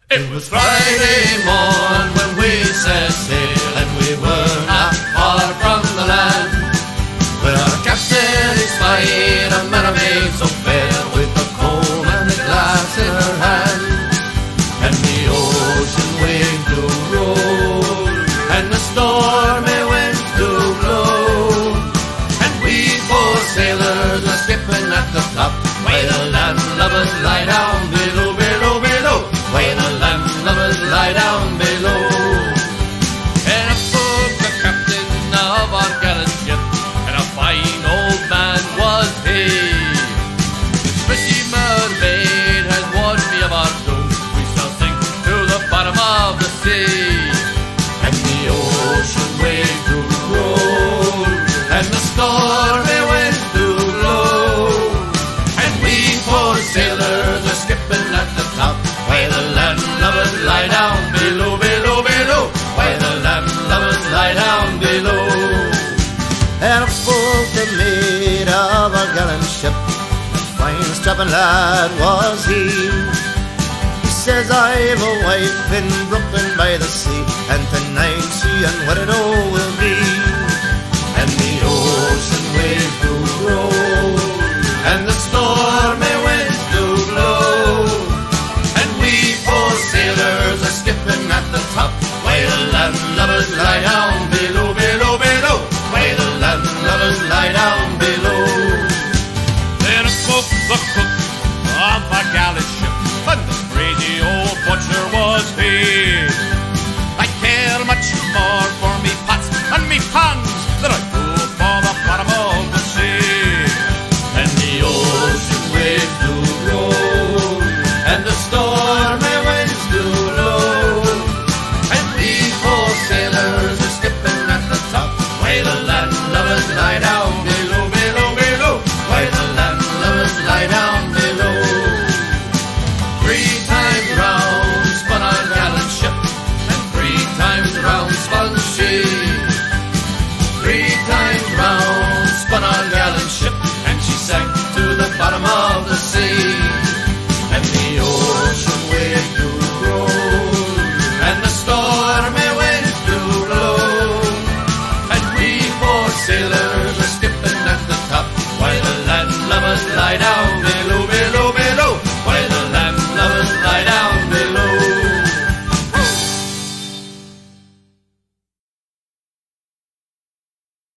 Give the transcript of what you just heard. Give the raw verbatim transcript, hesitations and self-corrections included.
It was Friday morn when we set sail, and we were not far from the land, when our captain espied a mermaid so fair, with a comb and a glass in her hand. And the ocean wave to roll, and the stormy wind to blow, and we four sailors were skipping at the top, while the landlubbers lie down below, below, below, while the landlubbers lie down below. And up spoke the captain of our gallant ship, and a fine old man was he. This pretty mermaid has warned me of our doom, we shall sink to the bottom of the sea. And the ocean wave to roll, and the stormy wind to blow, and we four sailors are skipping at the top, while the landlubbers lie down below, below, below, while the landlubbers lie down below. And a folk the mate of our gallant ship, a fine strapping lad was he. He says, I've a wife in Brooklyn by the sea, and tonight she unwedded oh will